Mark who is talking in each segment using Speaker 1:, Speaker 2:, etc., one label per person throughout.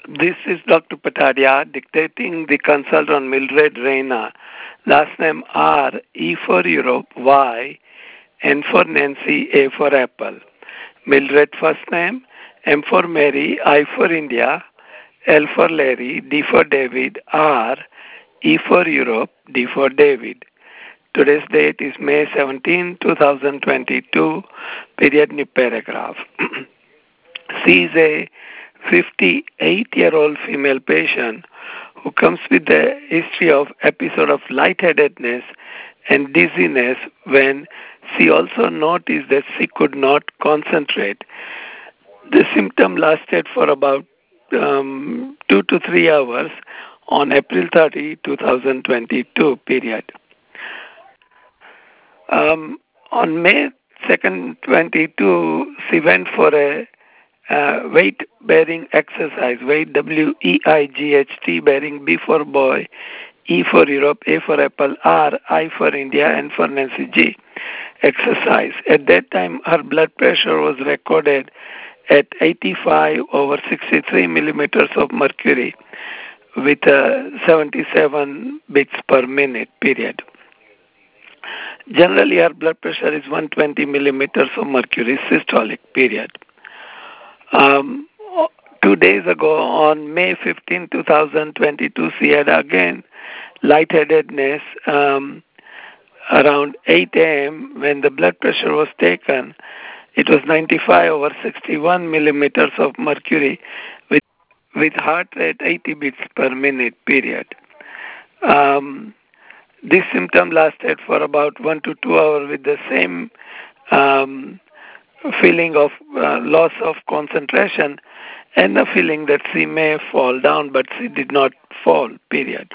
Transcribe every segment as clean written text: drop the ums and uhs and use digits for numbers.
Speaker 1: This is Dr. Patadia dictating the consult on Mildred Reyna. Last name R, E for Europe, Y, N for Nancy, A for Apple. Mildred first name, M for Mary, I for India, L for Larry, D for David, R, E for Europe, D for David. Today's date is May 17, 2022, period new paragraph. She is a 58-year-old female patient who comes with a history of episode of lightheadedness and dizziness when she also noticed that she could not concentrate. The symptom lasted for about 2 to 3 hours on April 30, 2022 period. On May 2nd, 22, she went for a weight-bearing exercise, weight W-E-I-G-H-T, bearing B for boy, E for Europe, A for Apple, R, I for India, N for Nancy, G exercise. At that time, her blood pressure was recorded at 85 over 63 millimeters of mercury with 77 beats per minute, period. Generally, her blood pressure is 120 millimeters of mercury systolic, period. 2 days ago, on May 15, 2022, she had again lightheadedness around 8 a.m. when the blood pressure was taken. It was 95 over 61 millimeters of mercury with heart rate 80 beats per minute, period. This symptom lasted for about 1 to 2 hours with the same feeling of loss of concentration and the feeling that she may fall down, but she did not fall, period.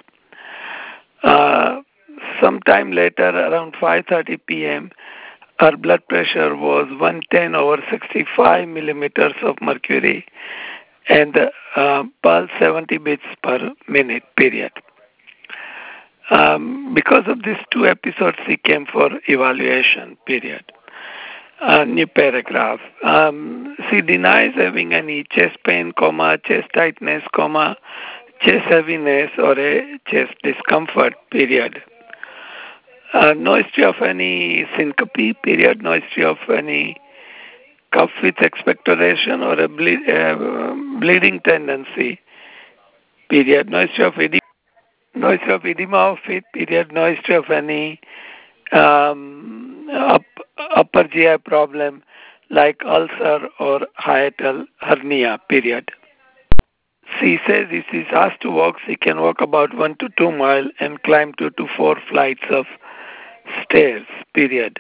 Speaker 1: Sometime later, around 5:30 p.m., her blood pressure was 110 over 65 millimeters of mercury and pulse 70 beats per minute, period. Because of these two episodes, she came for evaluation, period. New paragraph. She denies having any chest pain, chest tightness, chest heaviness, or a chest discomfort, period. No history of any syncope, period. No history of any cough with expectoration or a bleeding tendency, period. No history of edema of feet, period. No history of any upper GI problem like ulcer or hiatal hernia, period. She says if she's asked to walk, she can walk about 1 to 2 miles and climb 2 to 4 flights of stairs, period.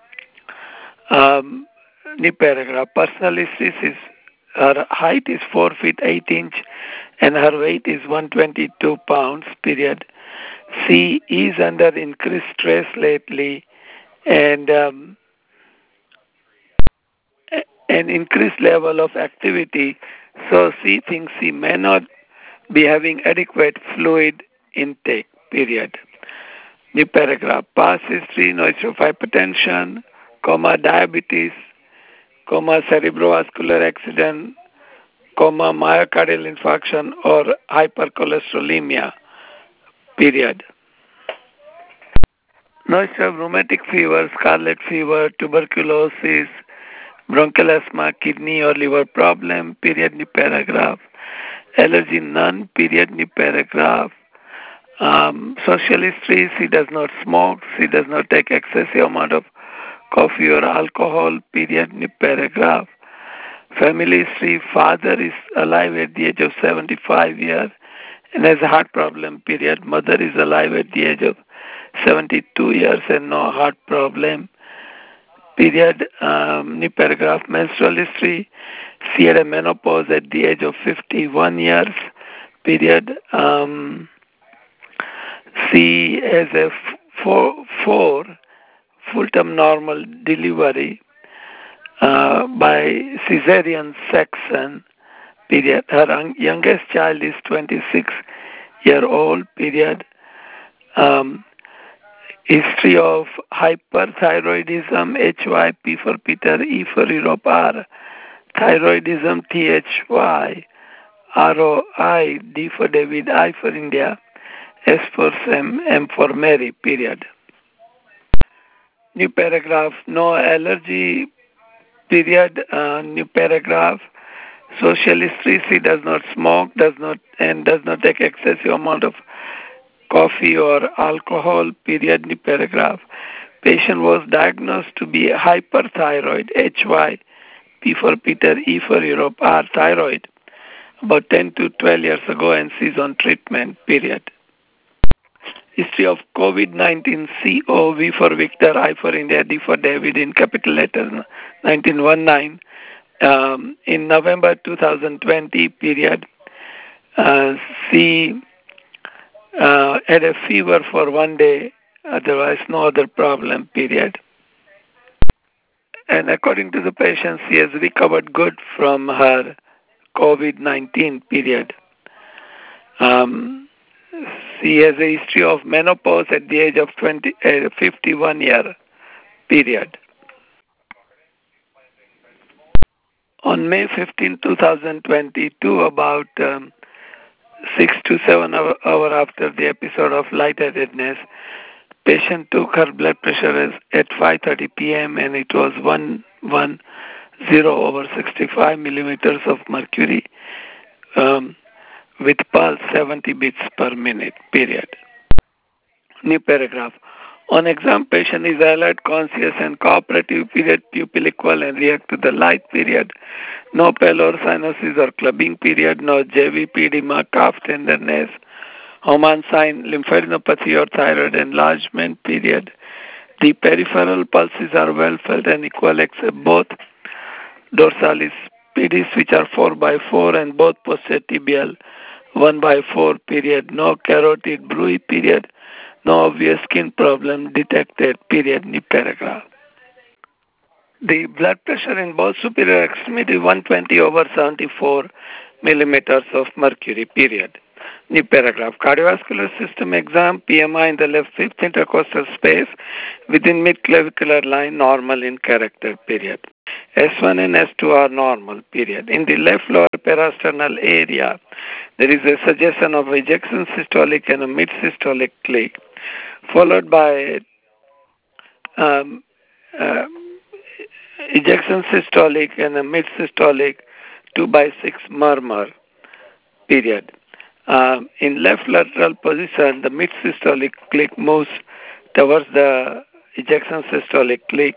Speaker 1: New paragraph. Personal history is her height is 4 feet 8 inches and her weight is 122 pounds, period. She is under increased stress lately and an increased level of activity, so she thinks she may not be having adequate fluid intake, period. New paragraph. Past history, no issue of hypertension, diabetes, cerebrovascular accident, myocardial infarction, or hypercholesterolemia, period. No issue of rheumatic fever, scarlet fever, tuberculosis, bronchial asthma, kidney or liver problem, period, new paragraph. Allergy, none, period, new paragraph. Social history, she does not smoke, she does not take excessive amount of coffee or alcohol, period, new paragraph. Family history, father is alive at the age of 75 years and has a heart problem, period. Mother is alive at the age of 72 years and no heart problem, period. New paragraph. Menstrual history, she had a menopause at the age of 51 years, period. She has a four full-term normal delivery by cesarean section, period. Her youngest child is 26-year-old, period. History of hyperthyroidism, HY, P for Peter, E for Europe, R. Thyroidism, THY, ROI, D for David, I for India, S for Sam, M for Mary, period. New paragraph, no allergy, period. New paragraph, social history, she does not smoke, does not take excessive amount of coffee or alcohol, period. New paragraph. Patient was diagnosed to be hyperthyroid, HY, P for Peter, E for Europe, R thyroid, about 10 to 12 years ago, and she's on treatment, period. History of COVID-19, CO, V for Victor, I for India, D for David, in capital letters, 1919. In November 2020 period, she had a fever for 1 day, otherwise no other problem, period. And according to the patient, she has recovered good from her COVID-19 period. She has a history of menopause at the age of 51 year period. On May 15, 2022, about 6 to 7 hours after the episode of lightheadedness, patient took her blood pressure at 5:30 p.m. and it was 110/65 millimeters of mercury with pulse 70 beats per minute, period. New paragraph. On exam, patient is alert, conscious, and cooperative, period, pupil equal and react to the light, period. No pallor, cyanosis or clubbing, period. No JVP, edema, cough, tenderness, Homan sign, lymphadenopathy or thyroid enlargement, period. The peripheral pulses are well felt and equal except both dorsalis pedis, which are 4/4, and both posterior tibial 1/4, period. No carotid bruit, period. No obvious skin problem detected, period. New paragraph. The blood pressure in both superior extremity 120/74 millimeters of mercury, period. New paragraph. Cardiovascular system exam, PMI in the left fifth intercostal space within mid-clavicular line, normal in character, period. S1 and S2 are normal, period. In the left lower parasternal area, there is a suggestion of ejection systolic and a mid-systolic click, followed by ejection systolic and a mid-systolic 2/6 murmur, period. In left lateral position, the mid-systolic click moves towards the ejection systolic click,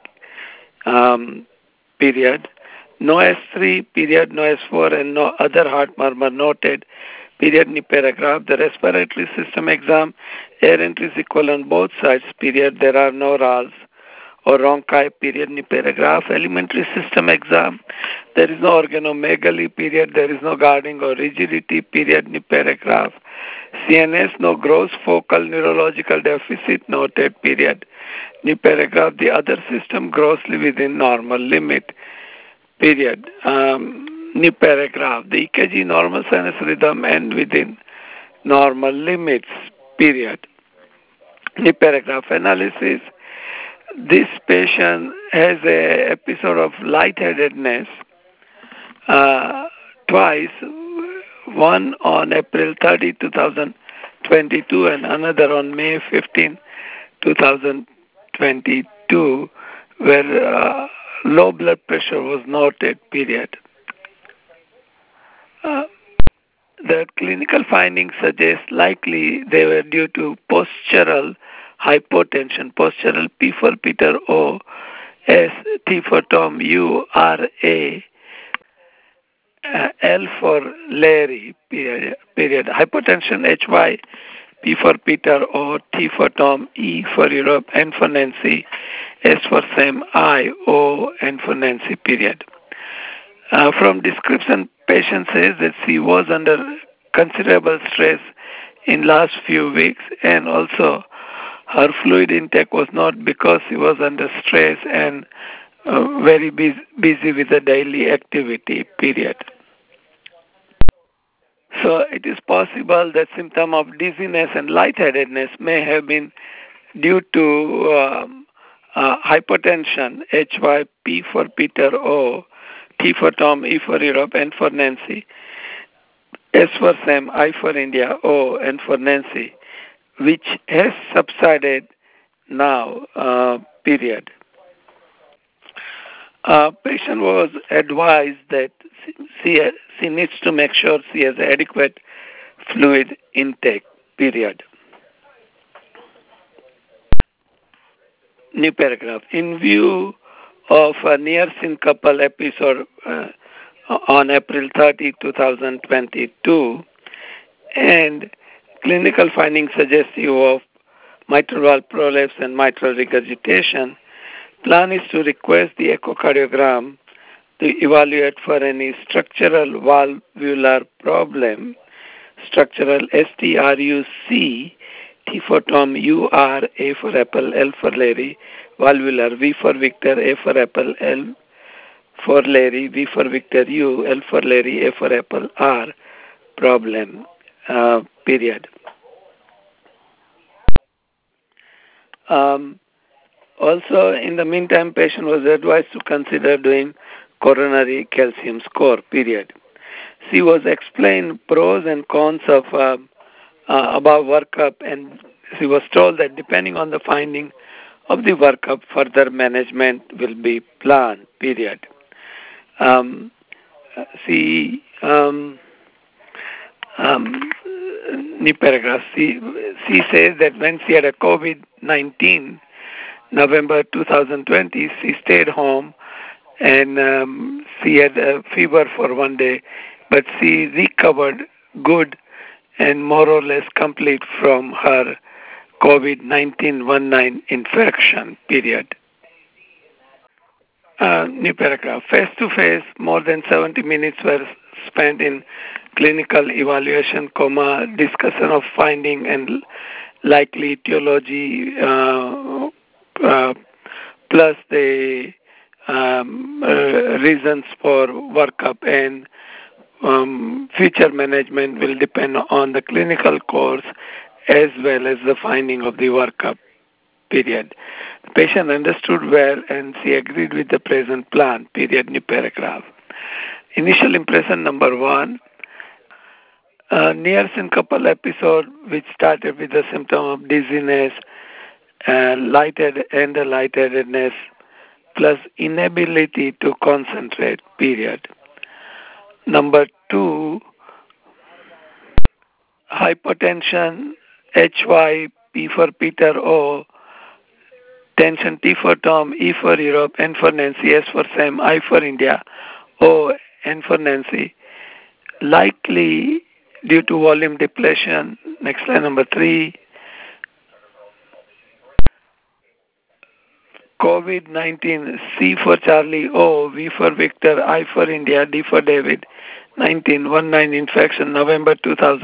Speaker 1: period. No S3, period, no S4, and no other heart murmur noted, period. New paragraph. The respiratory system exam, air entry is equal on both sides, period. There are no RALs or rhonchi, period. New paragraph. Alimentary system exam, there is no organomegaly, period. There is no guarding or rigidity, period. New paragraph. CNS, no gross focal neurological deficit noted, period. New paragraph. The other system grossly within normal limit, period. New paragraph. The EKG normal sinus rhythm and within normal limits, period. New paragraph. Analysis. This patient has a episode of lightheadedness twice, one on April 30, 2022 and another on May 15, 2022, where low blood pressure was noted, period. The clinical findings suggest likely they were due to postural hypotension, postural P for Peter, O, S, T for Tom, U, R, A, L for Larry, period. Hypotension, HY, P for Peter, O, T for Tom, E for Europe, N for Nancy, S for Sam, I, O, N for Nancy, period. From description, patient says that she was under considerable stress in last few weeks, and also her fluid intake was not because she was under stress and very busy with the daily activity, period. So it is possible that symptom of dizziness and lightheadedness may have been due to hypotension, HY, P for Peter, O, T for Tom, E for Europe, N for Nancy, S for Sam, I for India, O, and for Nancy, which has subsided now, period. Patient was advised that she, she needs to make sure she has adequate fluid intake, period. New paragraph. In view of a near syncopal episode on April 30, 2022, and clinical findings suggestive of mitral valve prolapse and mitral regurgitation, plan is to request the echocardiogram to evaluate for any structural valvular problem, structural STRUC, T for Tom, UR, A for Apple, L for Larry, valvular, V for Victor, A for Apple, L for Larry, V for Victor, U, L for Larry, A for Apple, R, problem, period. Also, in the meantime, patient was advised to consider doing coronary calcium score, period. She was explained pros and cons of above workup, and she was told that depending on the finding of the workup, further management will be planned, period. She, new paragraph, she says that when she had a COVID-19, November 2020, she stayed home and she had a fever for one day, but she recovered good and more or less complete from her COVID-19 infection, period. New paragraph. Face-to-face, more than 70 minutes were spent in clinical evaluation, discussion of finding and likely etiology, plus the reasons for workup, and future management will depend on the clinical course as well as the finding of the workup, period. The patient understood well and she agreed with the present plan, period, new paragraph. Initial impression number one, near syncopal episode which started with the symptom of dizziness, lightheadedness, plus inability to concentrate, period. Number two, hypotension, HY, P for Peter, O, tension, T for Tom, E for Europe, N for Nancy, S for Sam, I for India, O, N for Nancy, likely due to volume depletion. Next line, number three, COVID-19, C for Charlie, O, V for Victor, I for India, D for David, 19 infection, November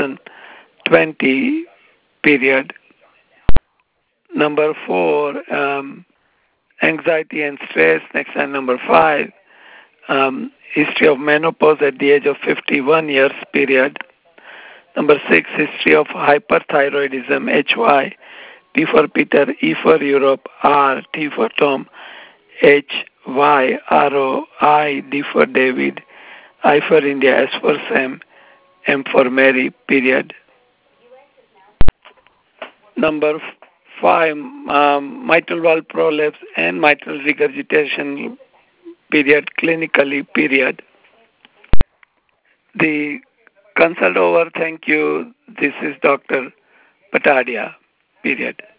Speaker 1: 2020, period. Number four, anxiety and stress. Next line, number five, history of menopause at the age of 51 years, period. Number six, history of hyperthyroidism, HY, P for Peter, E for Europe, R, T for Tom, H, Y, R, O, I, D for David, I for India, S for Sam, M for Mary, period. Number five, mitral valve prolapse and mitral regurgitation, period, clinically, period. The consult over, thank you. This is Dr. Patadia, period.